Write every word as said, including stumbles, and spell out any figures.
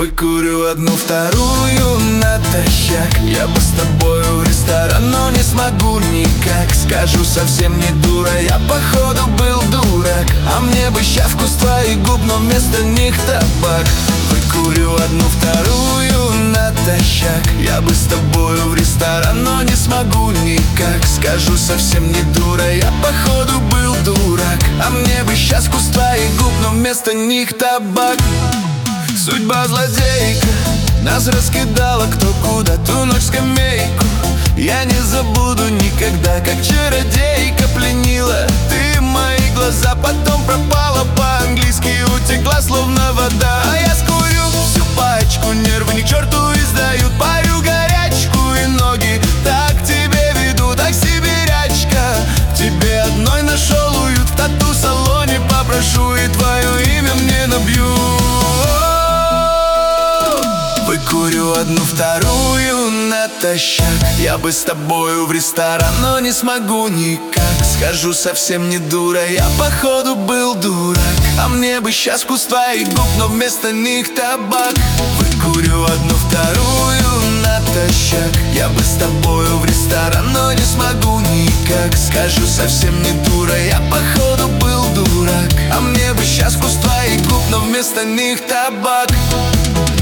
Выкурю одну вторую натощак. Я бы с тобою в ресторан, но не смогу никак. Скажу, совсем не дура, я походу был дурак. А мне бы щавку с твоих губ, но вместо них табак. Выкурю одну вторую натощак. Я бы с тобою в ресторан, но не смогу никак. Скажу, совсем не дура, я походу был дурак. А мне бы щавку с твоих губ, но вместо них табак. Судьба злодейка нас раскидала кто куда, ту ночь скамейку. Я не забуду никогда, как чародейка пленила ты мои глаза, потом пропала по-английски, утекла словно вода. А я скурю всю пачку, нервы ни к черту издают, парю горячку и ноги так к тебе веду, так сибирячка. В тебе одной нашел уют, в тату-салоне попрошу и твое имя мне набью. Выкурю одну вторую натощак. Я бы с тобою в ресторан, но не смогу никак. Скажу, совсем не дура, я походу был дурак. А мне бы щас с твоих губ, но вместо них табак. Выкурю одну вторую натощак. Я бы с тобою в ресторан, но не смогу никак. Скажу, совсем не дура, я походу был дурак. А мне бы щас с твоих губ, но вместо них табак.